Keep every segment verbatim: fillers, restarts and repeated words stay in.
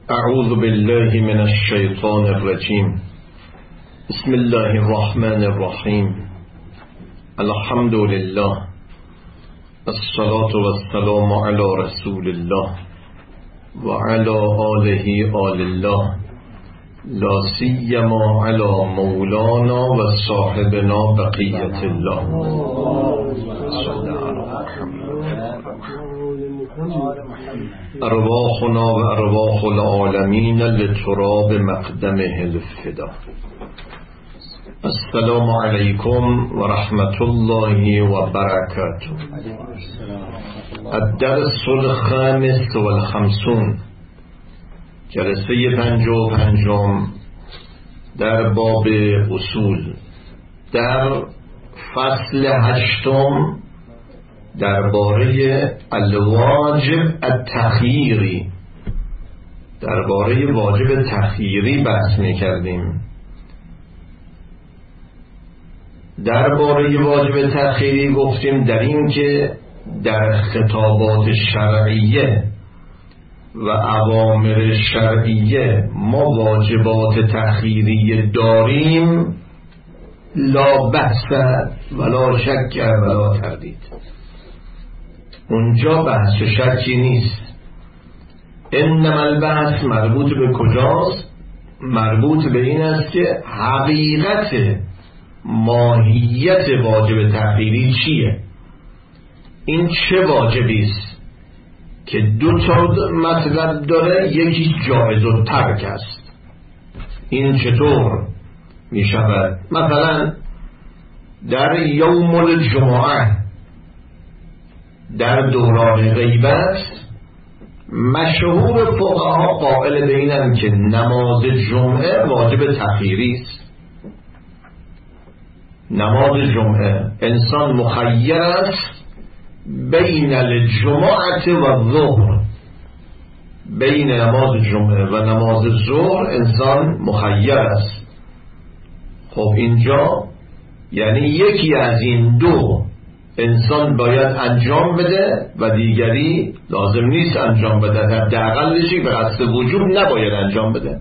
اعوذ بالله من الشیطان الرجیم. بسم الله الرحمن الرحیم. الحمد لله الصلاة والسلام علی رسول الله و علی آله آل الله، لا سیما علی مولانا و صاحبنا بقیت الله. ارواحنا و ارواح العالمین لتراب مقدمه الفدا. السلام علیکم و رحمت الله و برکاته. الدرس الخامس و الخمسون، جلسه پنج و پنجم در باب اصول، در فصل هشتم درباره الواجب التخییری، درباره واجب تخییری بحث می کردیم. درباره واجب تخییری گفتیم در این که در خطابات شرعیه و اوامر شرعیه ما واجبات تخییری داریم، لا بحث ولا شک ولا تردید. اونجا بحث و شکی نیست. انما البحث مربوط به کجاست؟ مربوط به این است که حقیقت ماهیت واجب تخییری چیه؟ این چه واجبی است که دو تا مطلب داره؟ یکی جایز و ترک است. این چطور می شود؟ مثلا در یوم الجمعه، در دوران غیبت، مشهور فقها قائل به اینند که نماز جمعه واجب تخییری است. نماز جمعه انسان مخیر است بین الجمعه و الظهر، بین نماز جمعه و نماز ظهر انسان مخیر است. خب اینجا یعنی یکی از این دو انسان باید انجام بده و دیگری لازم نیست انجام بده، حداقلش به قصد وجوب نباید انجام بده.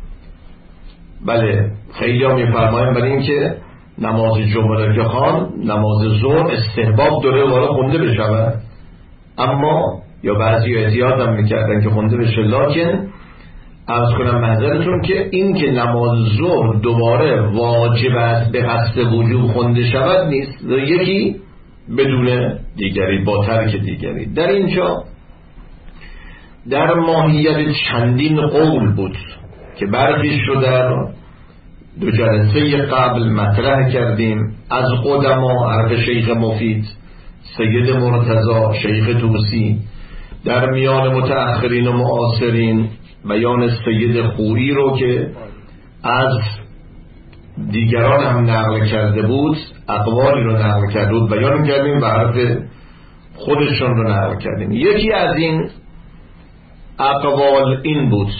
بله، خیلی ها میفرمایم برای این که نماز جمعه که خوان، نماز ظهر استحباب داره وارد خونده بشود، اما یا بعضی احتیاط هم میکردن که خونده بشه. لکن عرض کنم محضرتون که این که نماز ظهر دوباره واجب است به قصد وجوب خونده شود نیست، یکی بدون دیگری، با ترک دیگری. در اینجا در ماهیت چندین قول بود که برخیش رو در دو جلسه قبل مطرح کردیم. از قدما حرف شیخ مفید، سید مرتضی، شیخ توسی. در میان متأخرین و معاصرین بیان سید خویی رو که از دیگران هم نقل کرده بود، اقوالی رو نقل کرده بود بیان کردیم و حرف خودشون رو نقل کردیم. یکی از این اقوال این بود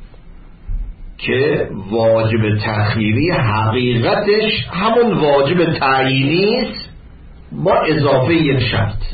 که واجب تخییری حقیقتش همون واجب تعیینی است با اضافه یک شرط.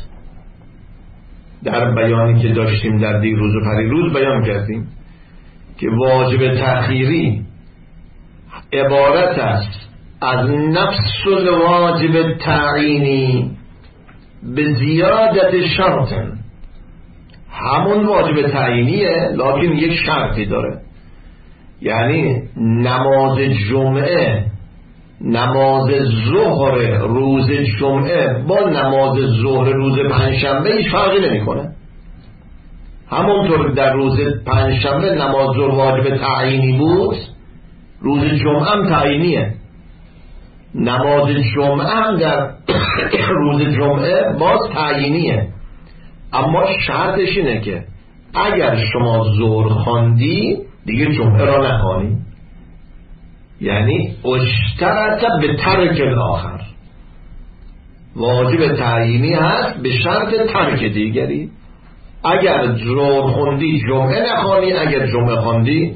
در بیانی که داشتیم در دیروز و پریروز بیان کردیم که واجب تخییری عبارت است از نفس الواجب تعیینی به زیادت شرط. همون واجب تعیینیه لکن یک شرطی داره. یعنی نماز جمعه، نماز ظهر روز جمعه با نماز ظهر روز پنجشنبه هیچ فرقی نمیکنه. همونطور در روز پنجشنبه نماز ظهر واجب تعیینی بود، روز جمعه هم تعیینیه. نماز جمعه هم در روز جمعه باز تعیینیه، اما شرطش اینه که اگر شما ظهر خواندی دیگه جمعه را نخوانی. یعنی اشترط به ترک الاخر، واجب تعیینی هست به شرط ترک دیگری. اگر ظهر خوندی جمعه نخوانی، اگر جمعه خوندی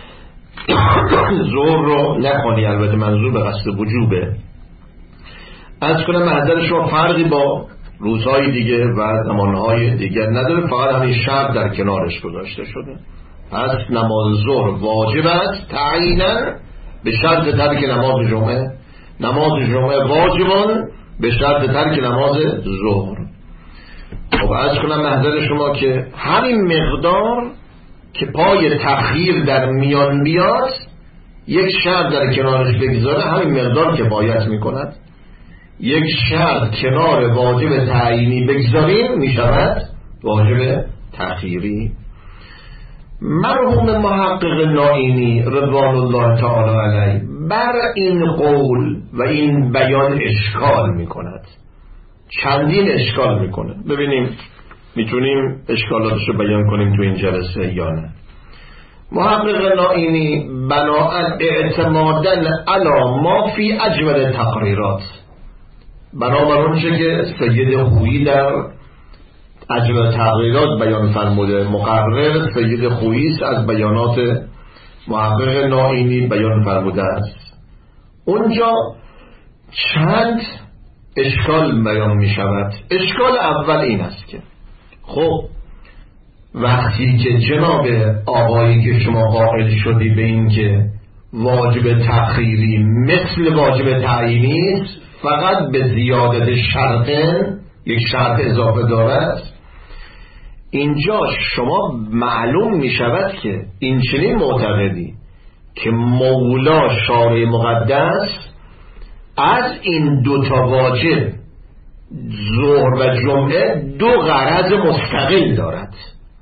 ظهر رو نخوانی. البته منظور به قصد وجوبه. از کنم محضر شما فرقی با روزهای دیگه و زمانهای دیگر نداره، فقط همین شرط در کنارش گذاشته شده. پس نماز ظهر واجب است تعیینا به شرط ترک نماز جمعه، نماز جمعه واجبان به شرط ترک نماز ظهر. خب عرض کنم محضر شما که همین مقدار که پای تأخیر در میان بیاد یک شرط در کنارش بگذاره، همین مقدار کفایت میکند. یک شرط کنار واجب تعیینی بگذاریم میشود واجب تأخیری. مرحوم محقق نائینی رضوان الله تعالی علیه بر این قول و این بیان اشکال میکند، چندین اشکال میکنه. ببینیم میتونیم اشکالاتش رو بیان کنیم تو این جلسه یا نه. محقق نائینی بناء اعتمادن علی ما فی اجمل تقریرات، بنابر اونچه که سید خویی در اجمل تقریرات بیان فرموده، مقرر سید خویی از بیانات محقق نائینی بیان فرموده است. اونجا چند اشکال بیان می شود. اشکال اول این است که خب وقتی که جناب آقایی که شما قائل شدی به این که واجب تأخیری مثل واجب تعیینی است، فقط به زیادت شرطن یک شرط اضافه دارد، اینجا شما معلوم می شود که این چنین معتقدی که مولا شارع مقدس از این دوتا واجب ظهر و جمعه دو غرض مستقل دارد،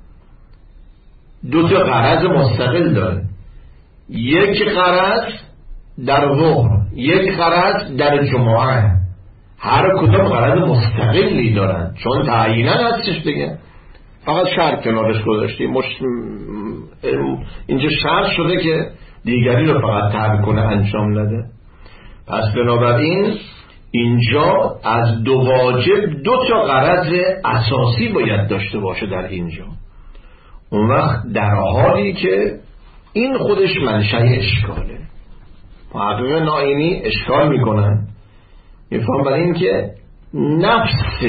دو تا غرض مستقل داره. یک غرض در ظهر، یک غرض در جمعه، هر کدوم غرض مستقلی دارن چون تعیینا هستش دیگه. فقط شرط کنارش گذاشتیم، مش... اینجا شرط شده که دیگری رو فقط ترک کنه، انجام نده. پس بنابراین اینجا از دو واجب دو تا غرض اساسی باید داشته باشه در اینجا. اون وقت در حالی که این خودش منشأ اشکاله، محقق نائینی اشکال میکنن، میفهم برای این که نفس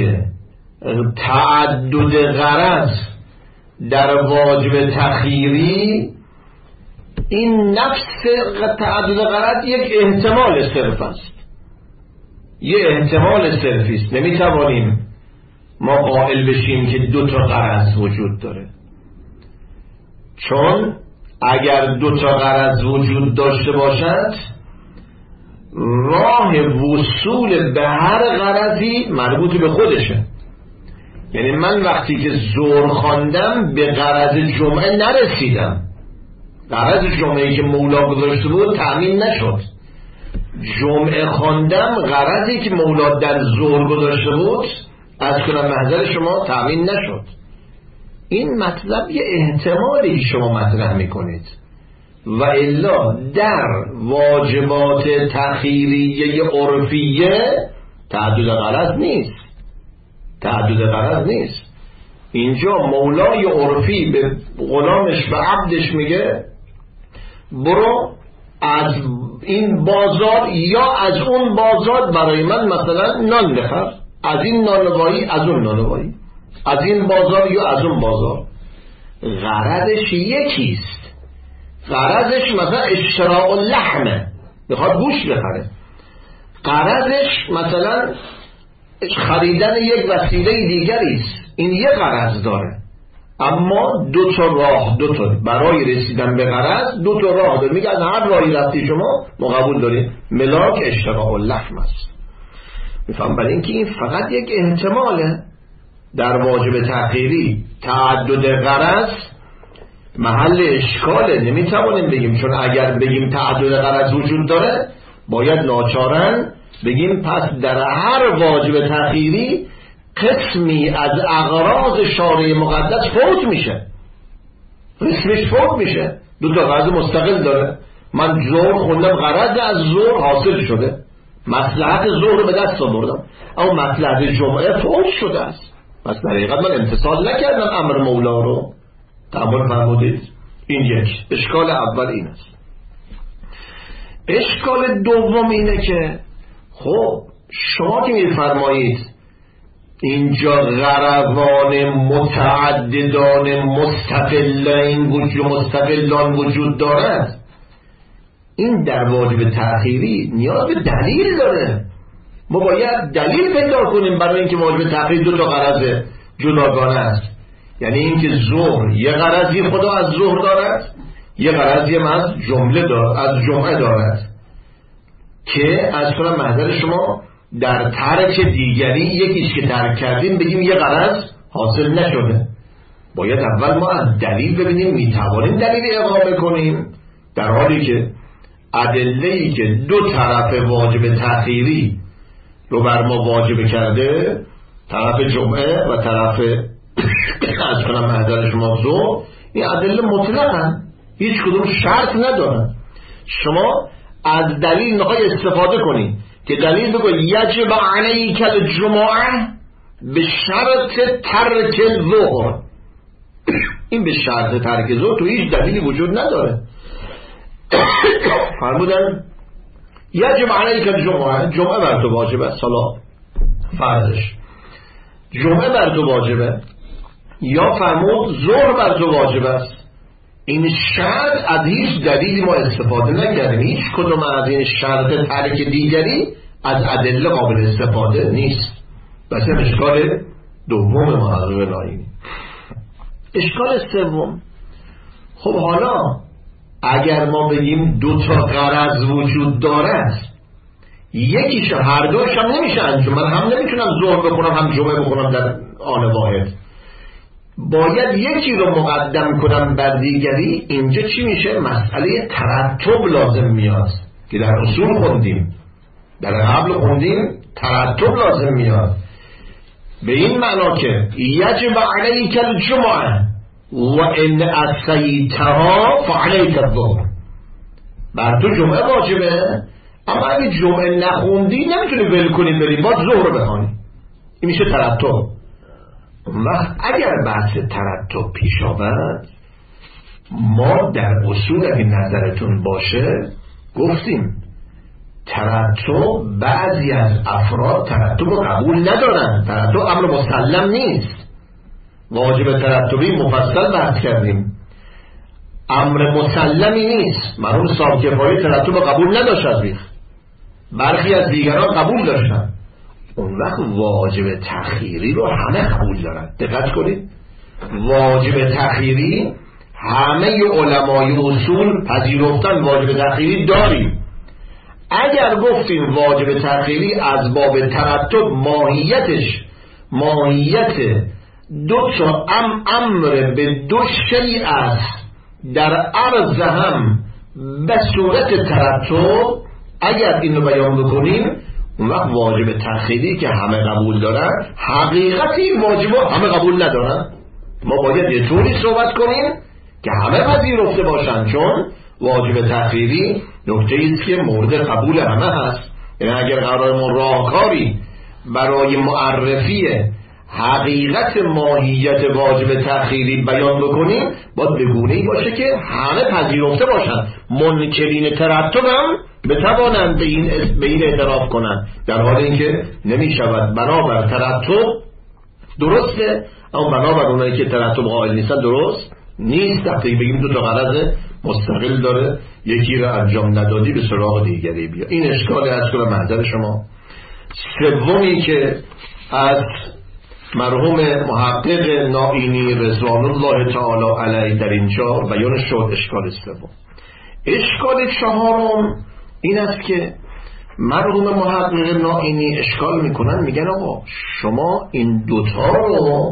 تعدد غرض در واجب تأخیری، این نفس تعدد غرض یک احتمال صرف است، یه احتمال صرفی است. نمیتوانیم ما قائل بشیم که دو تا غرض وجود داره، چون اگر دو تا غرض وجود داشته باشد راه وصول به هر غرضی مربوط به خودشه. یعنی من وقتی که ظهر خواندم به غرض جمعه نرسیدم، غرض جمعه‌ای که مولا گذاشته بود تأمین نشد. جمعه خواندم، غرضی که مولا در ظهر گذاشته بود از کنم محضر شما تأمین نشد. این مطلب یه احتمالی شما مطرح میکنید و الا در واجبات تأخیریه عرفیه تعدد غرض نیست، تعدد غرض نیست. اینجا مولای عرفی به غلامش و عبدش میگه برو از این بازار یا از اون بازار برای من مثلا نان بخر، از این نانوایی از اون نانوایی، از این بازار یا از اون بازار. غرضش یکیست، غرضش مثلا اشتراء اللحمه، میخواد گوش بخره. غرضش مثلا خریدن یک وسیله دیگریست، این یه غرض داره. اما دو تا راه، دو تا برای رسیدن به غرض دو تا راه داره. میگه از هر راهی رفتی شما ما قبول داریم، ملاک اشتراء اللحم است. میفهم برای اینکه این فقط یک احتماله. در واجب تأخیری تعدد غرض محل اشکاله، نمیتوانیم بگیم، چون اگر بگیم تعدد غرض وجود داره باید ناچارن بگیم پس در هر واجب تأخیری قسمی از اغراض شارع مقدس فوت میشه، قسمش فوت میشه. دو تا غرض مستقل داره. من ظهر خوندم، غرض از ظهر حاصل شده، مصلحت ظهر به دست آوردم، اما مصلحت جمعه فوت شده است. پس در حقیقت من امتثال نکردم امر مولا رو. تأمل فرمودید. این یک اشکال اول این است. اشکال دوم اینه که خب شما که میفرمایید اینجا غروان متعددان مستقلان وجود مستقلان وجود دارد، این در واجب تأخیری نیاز به دلیل داره. ما باید دلیل پیدا کنیم برای اینکه واجب تأخیر دو تا غرض جداگانه است. یعنی اینکه ظهر یه غرضی خدا از ظهر دارد، یه غرضی هم از جمله دارد، از جمعه دارد، که از طور محضر شما در ترک دیگری یکیش که ترک کردیم بگیم یه غرض حاصل نشده. باید اول ما از دلیل ببینیم میتوانیم دلیل اقامه کنیم، در حالی که ادله‌ای که دو طرف واجب تأخیری رو بر ما واجب کرده، طرف جمعه و طرف از کنم محضر شما ظهر، این ادله مطلقن، هیچ کدوم شرط ندارن. شما از دلیل میخوای استفاده کنی که دلیل بگو یجب علیک الجمعه به شرط ترک ظهر، این به شرط ترک ظهر تو هیچ دلیلی وجود نداره. فرمودن یجب علیک الجمعه، جمعه بر تو واجبه، صلاة فرضش جمعه بر تو واجبه، یا فرمود ظهر بر تو واجب است. این شرط از هیچ دلیلی ما استفاده نکردیم، هیچ کدوم از این شرط ترک دیگری از ادله قابل استفاده نیست. بس اشکال دوم محقق ناینی. اشکال سوم، خب حالا اگر ما بگیم دو تا غرض وجود دارد، یکیش هر دوش هم نمیشه انجام، من هم نمیتونم ظهر بخونم هم جمعه بخونم در آن واحد، باید یکی رو مقدم کنم بر دیگری. اینجا چی میشه؟ مسئله ترتب لازم میاد که در اصول خوندیم، در قبل خوندیم، ترتب لازم میاد به این معنا که یجب علیک الجمعه و ان عصیتها فعلیک الظهر، بر تو جمعه واجبه، اما اگه جمعه نخوندی نمیتونی ول کنی بری باید ظهر بخونی. این میشه ترتب. وقت اگر بحث ترتب پیش آمد، ما در اصول اگه نظرتون باشه گفتیم ترتب بعضی از افراد ترتب رو قبول ندارن، ترتب امر مسلم نیست، واجب ترتبی مفصل بحث کردیم، امر مسلمی نیست. مرحوم صاحب کفایی ترتب رو قبول نداشت از بیخ، برخی از دیگران قبول داشتن. اون وقت واجب تأخیری رو همه قبول دارن. دقت کنید، واجب تأخیری همه علمای اصول پذیرفتن واجب تأخیری داریم. اگر گفتیم واجب تأخیری از باب ترتب ماهیتش ماهیت دو تا ام امر به دو شیء است در عرض هم به صورت ترتب، اگر اینو بیان بکنیم اون وقت واجب تأخیری که همه قبول دارن حقیقتی این واجب همه قبول ندارن. ما باید یه طوری صحبت کنیم که همه پذیرفته باشن، چون واجب تأخیری نکته ایست که مورد قبول همه هست. یعنی اگر قرار ما راهکاری برای معرفی حقیقت ماهیت واجب تأخیری بیان بکنیم، باید به گونه‌ای باشه که همه پذیرفته باشن، منکرین ترتب هم بتوانند به این به این اعتراف کنند، در حال اینکه نمیشود بنابر ترتب درسته، اما بنابر اونایی که ترتب قائل نیستن درست نیست. وقتی بگیم دو تا غرض مستقل داره، یکی رو انجام ندادی به سراغ دیگری بیا. این اشکال از کل محضر شما. سومی که از مرحوم محقق نائینی رضوان الله تعالی علیه در اینجا بیان شد، اشکال سوم. اشکال چهارم این است که مرحوم محقق نائینی اشکال میکنن، میگن آقا شما این دوتا رو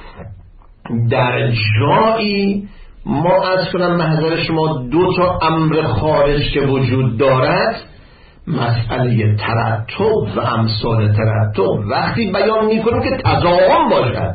در جایی ما از کنم محضر شما دو تا امر خارج که وجود دارد، مسئله ترتب و امثال ترتب وقتی بیان میکنیم که تضاهم باشد،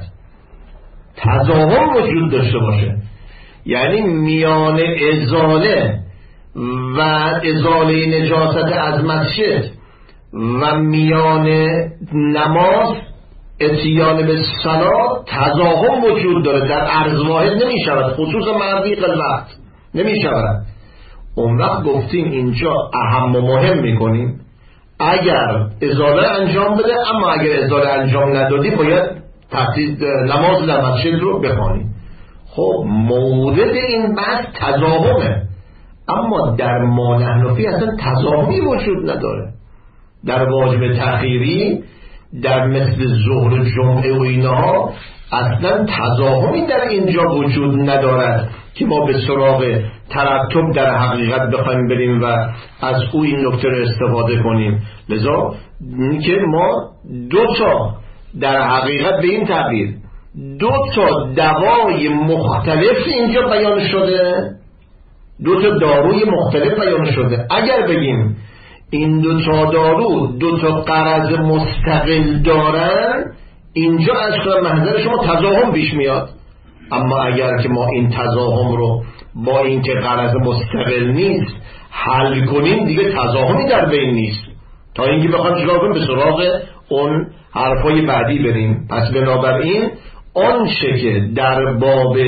تضاهم وجود داشته باشه، یعنی میان ازاله و ازاله نجاست از مسجد و میان نماز اتیان به صلاة تضاهم وجود داره، در عرض واحد نمی شود، خصوصا مردی قلوقت نمی شود. اون وقت گفتیم اینجا اهم و مهم می کنیم، اگر ازاله انجام بده، اما اگر ازاله انجام ندادی باید تحصیل نماز در مسجد رو بخوانی. خب مورد این بحث تضاهمه، اما در ما نحنفی اصلا تضاهمی وجود نداره. در واجب تأخیری در مثل ظهر جمعه و اینها اصلا تضاهمی در اینجا وجود ندارد که ما به سراغ ترتب در حقیقت بخوایم بریم و از او این نکته رو استفاده کنیم. لذا که ما دو تا در حقیقت به این تعبیر دو تا دوای مختلف اینجا بیان شده، دو تا داروی مختلف بیان شده. اگر بگیم این دو تا دارو دو تا غرض مستقل دارن، اینجا از محضر شما تضاهم پیش میاد. اما اگر که ما این تضاهم رو با این که غرض مستقل نیست حل کنیم، دیگه تضاهمی در بین نیست تا اینکه بخوام چیکار کنیم به سراغ اون حرفای بعدی بریم. پس بنابراین آنچه که در باب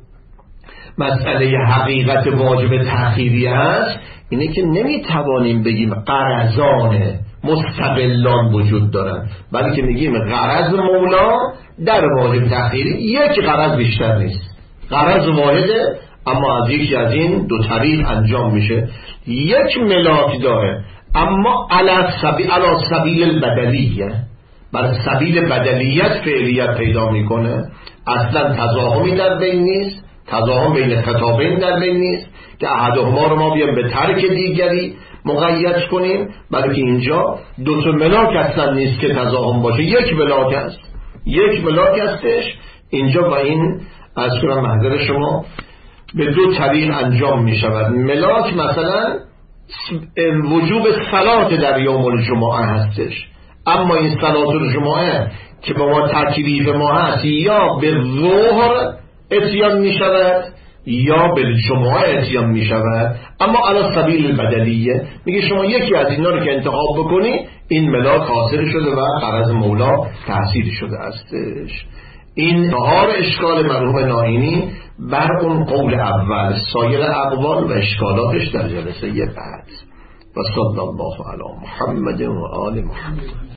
مسئله حقیقت واجب تأخیری است اینه که نمیتوانیم بگیم غرضان مستقلان وجود دارن، بلکه میگیم غرض مولا در واجب تأخیری یک غرض بیشتر نیست، غرض واحده، اما از یکی از این دو طریق انجام میشه. یک ملاک داره اما علی سبیل علی سبیل البدلیه، بر سبیل بدلیت فعلیت پیدا میکنه. اصلا تضاهمی در بین نیست، تضاهم بین خطابین در بین نیست که احدهما رو ما بیام به ترک دیگری مقید کنیم، بلکه اینجا دو تا ملاک اصلا نیست که تضاهم باشه، یک ملاک است، یک ملاک هستش اینجا. و این از کنم محضر شما به دو طریق انجام می شود. ملاک مثلا وجوب صلات در یوم الجمعه هستش، اما این صلات الجمعه که با ما تکلیف ما هست یا به ظهر اتیان می شود یا به جمعه اتیان می شود، اما علی سبیل بدلیه. میگه شما یکی از اینا رو که انتخاب بکنی این ملاک حاصل شده و غرض مولا تحصیل شده استش. این چهار اشکال مرحوم ناینی بر اون قول اول، سایر اقوال و اشکالاتش در جلسه بعد. و صلی الله علی محمد و آل محمد.